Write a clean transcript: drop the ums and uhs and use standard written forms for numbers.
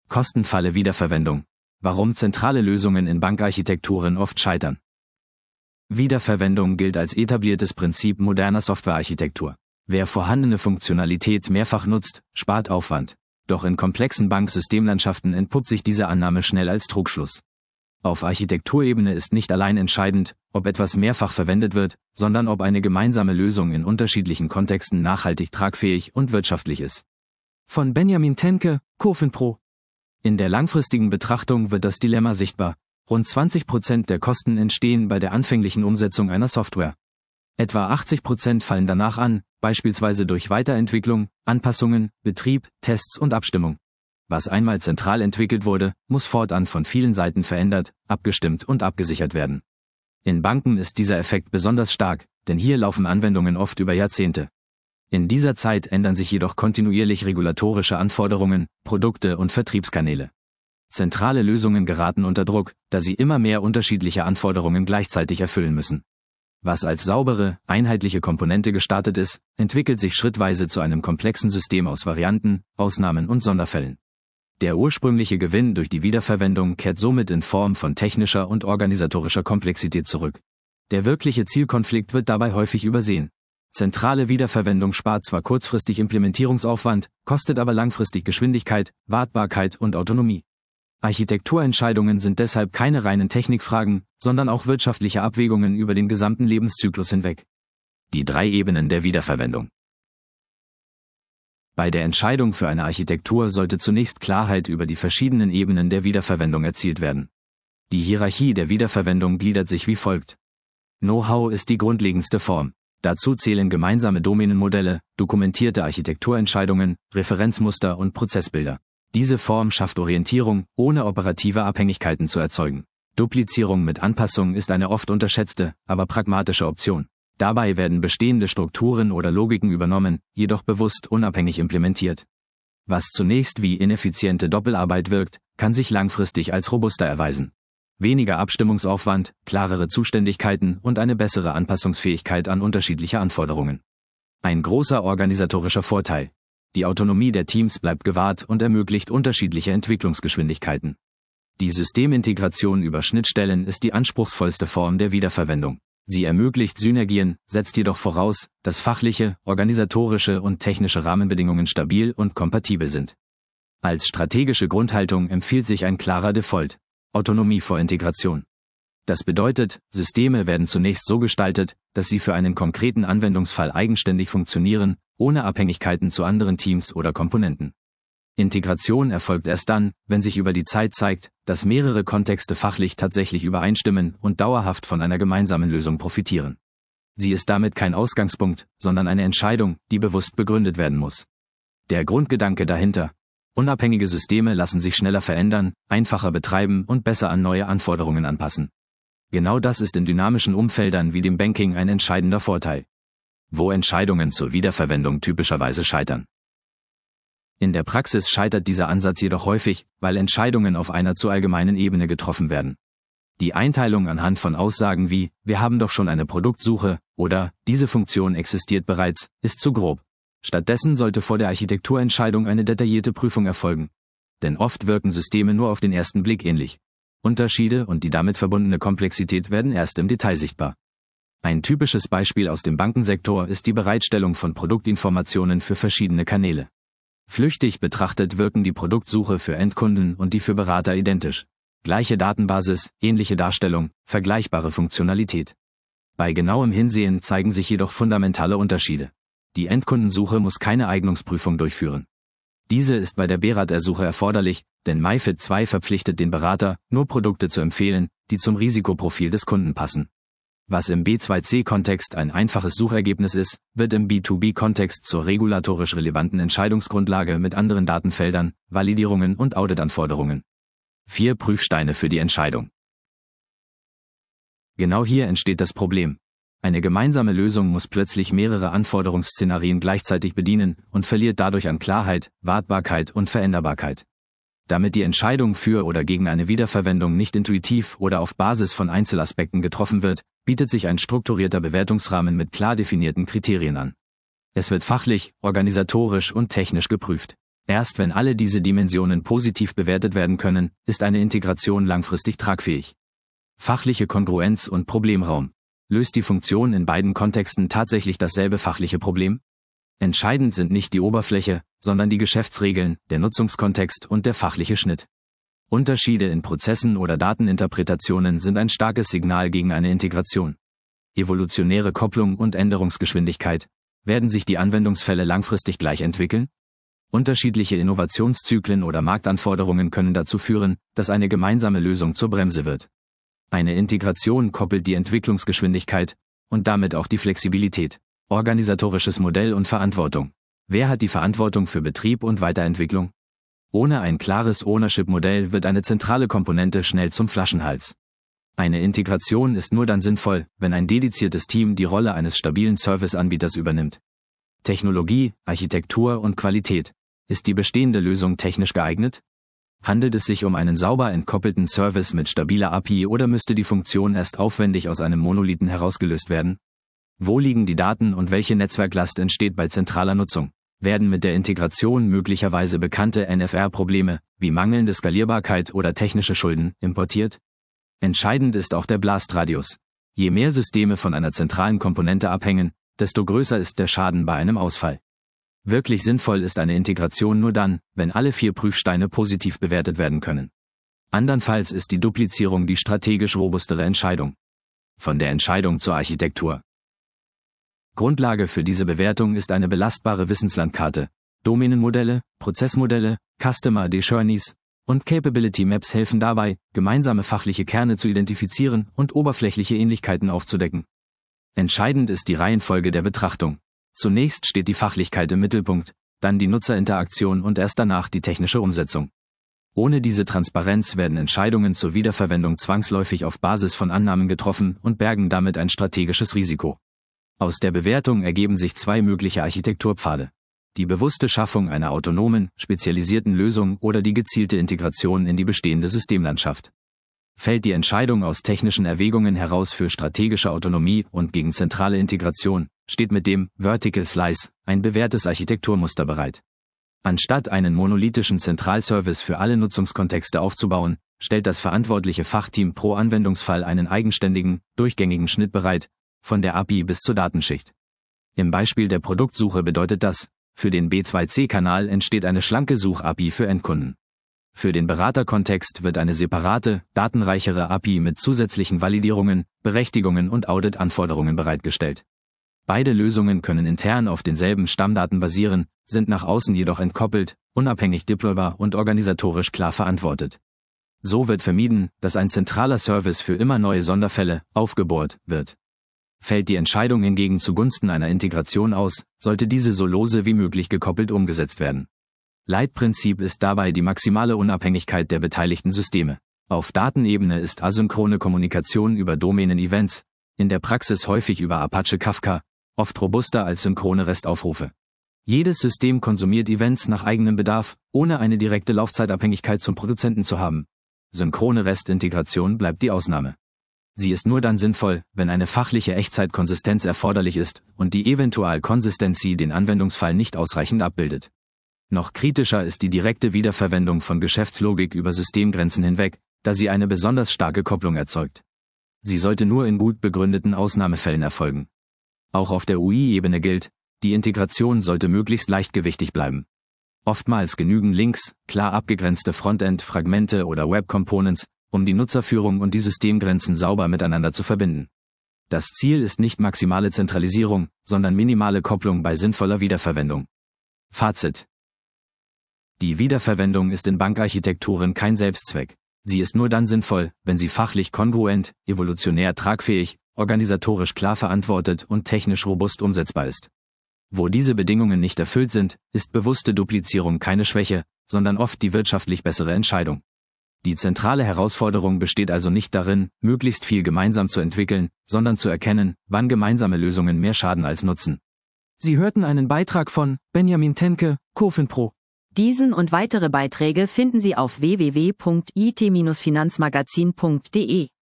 Kostenfalle Wiederverwendung. Warum zentrale Lösungen in Bankarchitekturen oft scheitern. Wiederverwendung gilt als etabliertes Prinzip moderner Softwarearchitektur. Wer vorhandene Funktionalität mehrfach nutzt, spart Aufwand. Doch in komplexen Banksystemlandschaften entpuppt sich diese Annahme schnell als Trugschluss. Auf Architekturebene ist nicht allein entscheidend, ob etwas mehrfach verwendet wird, sondern ob eine gemeinsame Lösung in unterschiedlichen Kontexten nachhaltig tragfähig und wirtschaftlich ist. Von Benjamin Tenke, CoFinPro. In der langfristigen Betrachtung wird das Dilemma sichtbar. Rund 20% der Kosten entstehen bei der anfänglichen Umsetzung einer Software. Etwa 80% fallen danach an, beispielsweise durch Weiterentwicklung, Anpassungen, Betrieb, Tests und Abstimmung. Was einmal zentral entwickelt wurde, muss fortan von vielen Seiten verändert, abgestimmt und abgesichert werden. In Banken ist dieser Effekt besonders stark, denn hier laufen Anwendungen oft über Jahrzehnte. In dieser Zeit ändern sich jedoch kontinuierlich regulatorische Anforderungen, Produkte und Vertriebskanäle. Zentrale Lösungen geraten unter Druck, da sie immer mehr unterschiedliche Anforderungen gleichzeitig erfüllen müssen. Was als saubere, einheitliche Komponente gestartet ist, entwickelt sich schrittweise zu einem komplexen System aus Varianten, Ausnahmen und Sonderfällen. Der ursprüngliche Gewinn durch die Wiederverwendung kehrt somit in Form von technischer und organisatorischer Komplexität zurück. Der wirkliche Zielkonflikt wird dabei häufig übersehen. Zentrale Wiederverwendung spart zwar kurzfristig Implementierungsaufwand, kostet aber langfristig Geschwindigkeit, Wartbarkeit und Autonomie. Architekturentscheidungen sind deshalb keine reinen Technikfragen, sondern auch wirtschaftliche Abwägungen über den gesamten Lebenszyklus hinweg. Die 3 Ebenen der Wiederverwendung. Bei der Entscheidung für eine Architektur sollte zunächst Klarheit über die verschiedenen Ebenen der Wiederverwendung erzielt werden. Die Hierarchie der Wiederverwendung gliedert sich wie folgt. Know-how ist die grundlegendste Form. Dazu zählen gemeinsame Domänenmodelle, dokumentierte Architekturentscheidungen, Referenzmuster und Prozessbilder. Diese Form schafft Orientierung, ohne operative Abhängigkeiten zu erzeugen. Duplizierung mit Anpassung ist eine oft unterschätzte, aber pragmatische Option. Dabei werden bestehende Strukturen oder Logiken übernommen, jedoch bewusst unabhängig implementiert. Was zunächst wie ineffiziente Doppelarbeit wirkt, kann sich langfristig als robuster erweisen. Weniger Abstimmungsaufwand, klarere Zuständigkeiten und eine bessere Anpassungsfähigkeit an unterschiedliche Anforderungen. Ein großer organisatorischer Vorteil. Die Autonomie der Teams bleibt gewahrt und ermöglicht unterschiedliche Entwicklungsgeschwindigkeiten. Die Systemintegration über Schnittstellen ist die anspruchsvollste Form der Wiederverwendung. Sie ermöglicht Synergien, setzt jedoch voraus, dass fachliche, organisatorische und technische Rahmenbedingungen stabil und kompatibel sind. Als strategische Grundhaltung empfiehlt sich ein klarer Default: Autonomie vor Integration. Das bedeutet, Systeme werden zunächst so gestaltet, dass sie für einen konkreten Anwendungsfall eigenständig funktionieren, ohne Abhängigkeiten zu anderen Teams oder Komponenten. Integration erfolgt erst dann, wenn sich über die Zeit zeigt, dass mehrere Kontexte fachlich tatsächlich übereinstimmen und dauerhaft von einer gemeinsamen Lösung profitieren. Sie ist damit kein Ausgangspunkt, sondern eine Entscheidung, die bewusst begründet werden muss. Der Grundgedanke dahinter: Unabhängige Systeme lassen sich schneller verändern, einfacher betreiben und besser an neue Anforderungen anpassen. Genau das ist in dynamischen Umfeldern wie dem Banking ein entscheidender Vorteil. Wo Entscheidungen zur Wiederverwendung typischerweise scheitern. In der Praxis scheitert dieser Ansatz jedoch häufig, weil Entscheidungen auf einer zu allgemeinen Ebene getroffen werden. Die Einteilung anhand von Aussagen wie „Wir haben doch schon eine Produktsuche" oder „Diese Funktion existiert bereits" ist zu grob. Stattdessen sollte vor der Architekturentscheidung eine detaillierte Prüfung erfolgen. Denn oft wirken Systeme nur auf den ersten Blick ähnlich. Unterschiede und die damit verbundene Komplexität werden erst im Detail sichtbar. Ein typisches Beispiel aus dem Bankensektor ist die Bereitstellung von Produktinformationen für verschiedene Kanäle. Flüchtig betrachtet wirken die Produktsuche für Endkunden und die für Berater identisch. Gleiche Datenbasis, ähnliche Darstellung, vergleichbare Funktionalität. Bei genauem Hinsehen zeigen sich jedoch fundamentale Unterschiede. Die Endkundensuche muss keine Eignungsprüfung durchführen. Diese ist bei der Beratersuche erforderlich, denn MiFID II verpflichtet den Berater, nur Produkte zu empfehlen, die zum Risikoprofil des Kunden passen. Was im B2C-Kontext ein einfaches Suchergebnis ist, wird im B2B-Kontext zur regulatorisch relevanten Entscheidungsgrundlage mit anderen Datenfeldern, Validierungen und Auditanforderungen. 4 Prüfsteine für die Entscheidung. Genau hier entsteht das Problem. Eine gemeinsame Lösung muss plötzlich mehrere Anforderungsszenarien gleichzeitig bedienen und verliert dadurch an Klarheit, Wartbarkeit und Veränderbarkeit. Damit die Entscheidung für oder gegen eine Wiederverwendung nicht intuitiv oder auf Basis von Einzelaspekten getroffen wird, bietet sich ein strukturierter Bewertungsrahmen mit klar definierten Kriterien an. Es wird fachlich, organisatorisch und technisch geprüft. Erst wenn alle diese Dimensionen positiv bewertet werden können, ist eine Integration langfristig tragfähig. Fachliche Kongruenz und Problemraum. Löst die Funktion in beiden Kontexten tatsächlich dasselbe fachliche Problem? Entscheidend sind nicht die Oberfläche, sondern die Geschäftsregeln, der Nutzungskontext und der fachliche Schnitt. Unterschiede in Prozessen oder Dateninterpretationen sind ein starkes Signal gegen eine Integration. Evolutionäre Kopplung und Änderungsgeschwindigkeit. Werden sich die Anwendungsfälle langfristig gleich entwickeln? Unterschiedliche Innovationszyklen oder Marktanforderungen können dazu führen, dass eine gemeinsame Lösung zur Bremse wird. Eine Integration koppelt die Entwicklungsgeschwindigkeit und damit auch die Flexibilität, organisatorisches Modell und Verantwortung. Wer hat die Verantwortung für Betrieb und Weiterentwicklung? Ohne ein klares Ownership-Modell wird eine zentrale Komponente schnell zum Flaschenhals. Eine Integration ist nur dann sinnvoll, wenn ein dediziertes Team die Rolle eines stabilen Serviceanbieters übernimmt. Technologie, Architektur und Qualität. Ist die bestehende Lösung technisch geeignet? Handelt es sich um einen sauber entkoppelten Service mit stabiler API oder müsste die Funktion erst aufwendig aus einem Monolithen herausgelöst werden? Wo liegen die Daten und welche Netzwerklast entsteht bei zentraler Nutzung? Werden mit der Integration möglicherweise bekannte NFR-Probleme, wie mangelnde Skalierbarkeit oder technische Schulden, importiert? Entscheidend ist auch der Blastradius. Je mehr Systeme von einer zentralen Komponente abhängen, desto größer ist der Schaden bei einem Ausfall. Wirklich sinnvoll ist eine Integration nur dann, wenn alle 4 Prüfsteine positiv bewertet werden können. Andernfalls ist die Duplizierung die strategisch robustere Entscheidung. Von der Entscheidung zur Architektur. Grundlage für diese Bewertung ist eine belastbare Wissenslandkarte. Domänenmodelle, Prozessmodelle, Customer Journeys und Capability Maps helfen dabei, gemeinsame fachliche Kerne zu identifizieren und oberflächliche Ähnlichkeiten aufzudecken. Entscheidend ist die Reihenfolge der Betrachtung. Zunächst steht die Fachlichkeit im Mittelpunkt, dann die Nutzerinteraktion und erst danach die technische Umsetzung. Ohne diese Transparenz werden Entscheidungen zur Wiederverwendung zwangsläufig auf Basis von Annahmen getroffen und bergen damit ein strategisches Risiko. Aus der Bewertung ergeben sich 2 mögliche Architekturpfade. Die bewusste Schaffung einer autonomen, spezialisierten Lösung oder die gezielte Integration in die bestehende Systemlandschaft. Fällt die Entscheidung aus technischen Erwägungen heraus für strategische Autonomie und gegen zentrale Integration, steht mit dem Vertical Slice ein bewährtes Architekturmuster bereit. Anstatt einen monolithischen Zentralservice für alle Nutzungskontexte aufzubauen, stellt das verantwortliche Fachteam pro Anwendungsfall einen eigenständigen, durchgängigen Schnitt bereit, von der API bis zur Datenschicht. Im Beispiel der Produktsuche bedeutet das, für den B2C-Kanal entsteht eine schlanke Such-API für Endkunden. Für den Beraterkontext wird eine separate, datenreichere API mit zusätzlichen Validierungen, Berechtigungen und Audit-Anforderungen bereitgestellt. Beide Lösungen können intern auf denselben Stammdaten basieren, sind nach außen jedoch entkoppelt, unabhängig deploybar und organisatorisch klar verantwortet. So wird vermieden, dass ein zentraler Service für immer neue Sonderfälle aufgebohrt wird. Fällt die Entscheidung hingegen zugunsten einer Integration aus, sollte diese so lose wie möglich gekoppelt umgesetzt werden. Leitprinzip ist dabei die maximale Unabhängigkeit der beteiligten Systeme. Auf Datenebene ist asynchrone Kommunikation über Domänen-Events, in der Praxis häufig über Apache Kafka, oft robuster als synchrone REST-Aufrufe. Jedes System konsumiert Events nach eigenem Bedarf, ohne eine direkte Laufzeitabhängigkeit zum Produzenten zu haben. Synchrone REST-Integration bleibt die Ausnahme. Sie ist nur dann sinnvoll, wenn eine fachliche Echtzeitkonsistenz erforderlich ist und die Eventualkonsistency den Anwendungsfall nicht ausreichend abbildet. Noch kritischer ist die direkte Wiederverwendung von Geschäftslogik über Systemgrenzen hinweg, da sie eine besonders starke Kopplung erzeugt. Sie sollte nur in gut begründeten Ausnahmefällen erfolgen. Auch auf der UI-Ebene gilt, die Integration sollte möglichst leichtgewichtig bleiben. Oftmals genügen Links, klar abgegrenzte Frontend-Fragmente oder Web-Components, um die Nutzerführung und die Systemgrenzen sauber miteinander zu verbinden. Das Ziel ist nicht maximale Zentralisierung, sondern minimale Kopplung bei sinnvoller Wiederverwendung. Fazit: Die Wiederverwendung ist in Bankarchitekturen kein Selbstzweck. Sie ist nur dann sinnvoll, wenn sie fachlich kongruent, evolutionär tragfähig, organisatorisch klar verantwortet und technisch robust umsetzbar ist. Wo diese Bedingungen nicht erfüllt sind, ist bewusste Duplizierung keine Schwäche, sondern oft die wirtschaftlich bessere Entscheidung. Die zentrale Herausforderung besteht also nicht darin, möglichst viel gemeinsam zu entwickeln, sondern zu erkennen, wann gemeinsame Lösungen mehr schaden als nutzen. Sie hörten einen Beitrag von Benjamin Tenke, CoFinPro. Diesen und weitere Beiträge finden Sie auf www.it-finanzmagazin.de.